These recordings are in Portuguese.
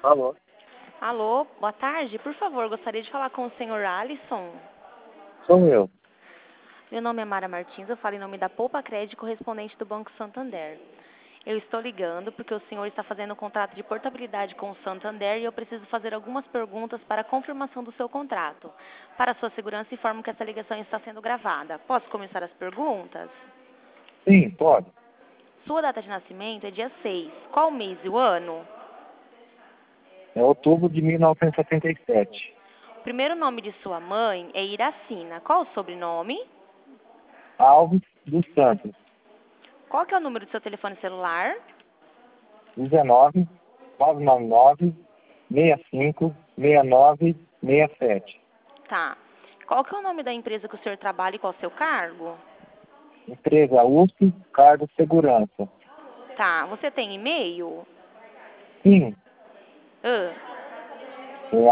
Alô? Alô, boa tarde. Por favor, gostaria de falar com o senhor Alisson. Sou eu. Meu nome é Mara Martins, eu falo em nome da Poupa Crédito, correspondente do Banco Santander. Eu estou ligando porque o senhor está fazendo um contrato de portabilidade com o Santander e eu preciso fazer algumas perguntas para a confirmação do seu contrato. Para sua segurança, informo que essa ligação está sendo gravada. Posso começar as perguntas? Sim, pode. Sua data de nascimento é dia 6. Qual mês e o ano? É outubro de 1977. O primeiro nome de sua mãe é Iracina. Qual o sobrenome? Alves dos Santos. Qual que é o número do seu telefone celular? 19 999 65 69 67. Tá. Qual que é o nome da empresa que o senhor trabalha e qual é o seu cargo? Empresa USP, cargo segurança. Tá. Você tem e-mail? Sim, Ah, é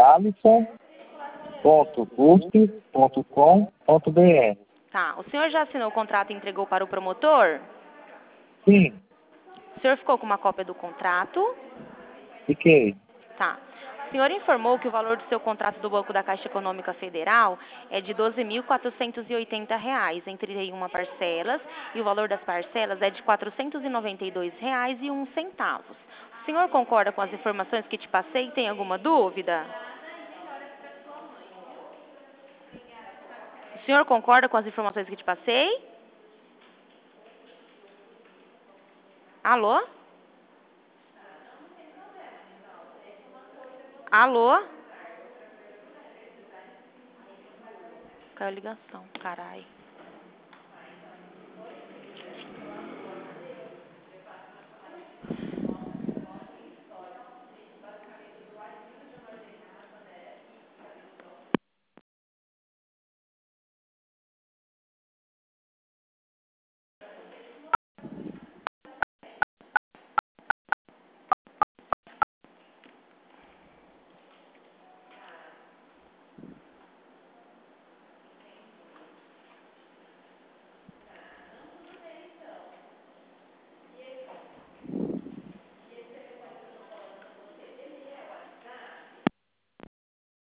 alisson.usp.com.br. tá. O senhor já assinou o contrato e entregou para o promotor? Sim, O senhor ficou com uma cópia do contrato? fiquei. Tá. O senhor informou que o valor do seu contrato do Banco da Caixa Econômica Federal é de R$ 12.480 em 31 parcelas e o valor das parcelas é de R$ 492,01. O senhor concorda com as informações que te passei? Tem alguma dúvida? O senhor concorda com as informações que te passei? Alô? Alô? Caiu a ligação, carai.